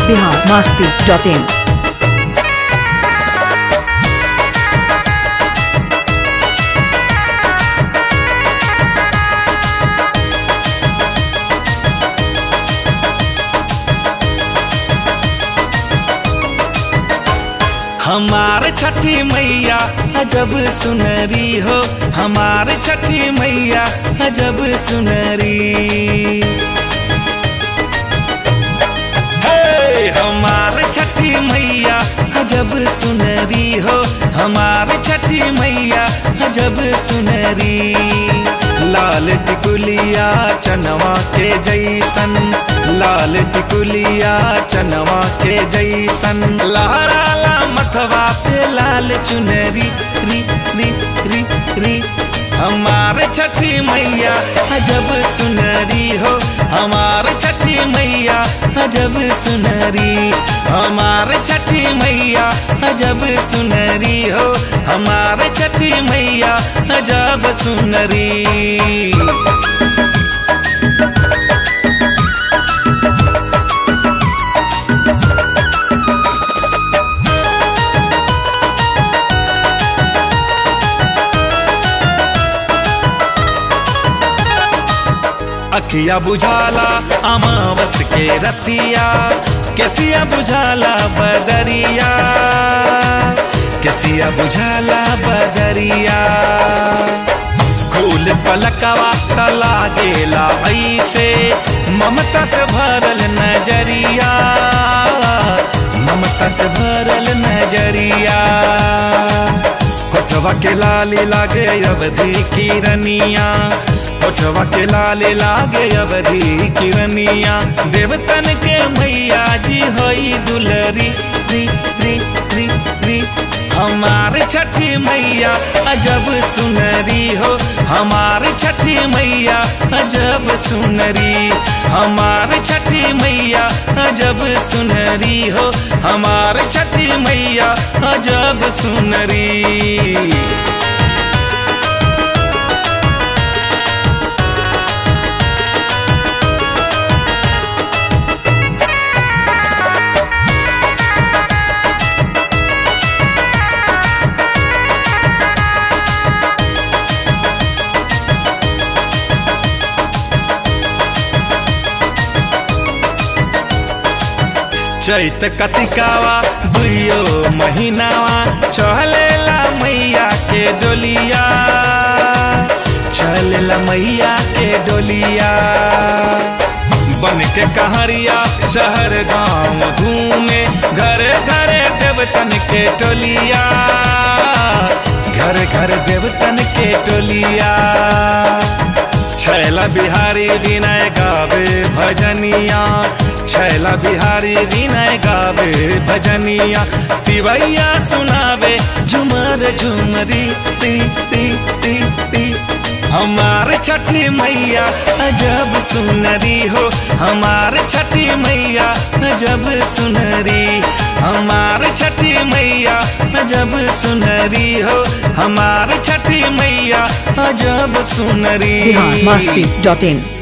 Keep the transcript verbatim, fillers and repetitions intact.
बिहार मस्ती डॉट इन। हमार छठी मैया अजब सुनरी हो, हमार छठी मैया अजब सुनरी। हे हमार छठी मैया अजब सुनरी हो, हमार छठी मैया अजब सुनरी। लाल टिकुलिया चनवा के जैसन, लाल टिकुलिया चनवा के जैसन, लहराला मथवा पे लाल चुनरी री री री री। हमार छठी मैया अजब सुनरी हो, हमार छठी मैया अजब सुनरी। हमार छठी मैया अजब सुनरी हो, हमार छठी मैया अजब सुनरी। अखिया बुझाला अमावस के रतिया, कैसिया बुझाला बदरिया, कैसिया बुझाला बदरिया। फूल पलकवा तला गेला ऐसे, ममता से भरल नजरिया, ममता से भरल नजरिया। होठवा के लाली लागे अवधि किरनिया, होठवा के लाले लागे अवधि किरनिया। देवतन के मैया जी होई दुलरी री री री री। हमार छठी मैया अजब सुनरी हो, हमार छठी मैया अजब सुनरी। हमार छठी मैया अजब सुनरी हो, हमार छठी मैया अजब सुनरी। चैत कतिकावा दुइयो महीनावा, चलेला मैया के डोलिया, चलेला मैया के डोलिया। बन के कहरिया शहर गांव घूमे, घरे घरे देवतन के टोलिया, घर घर देवतन के टोलिया। छैला बिहारी विनय गावे भजनिया, छैला बिहारी विनय गावे भजनिया। तिवैया सुनावे झुमर झुमरी ती ती ती ती। हमार छठी मैया अजब सुनरी हो, हमार छठी मैया अजब सुनरी। हमार छठी मैया अजब सुनरी हो, हमार छठी मैया अजब सुनरी। बिहार मस्ती डॉट इन।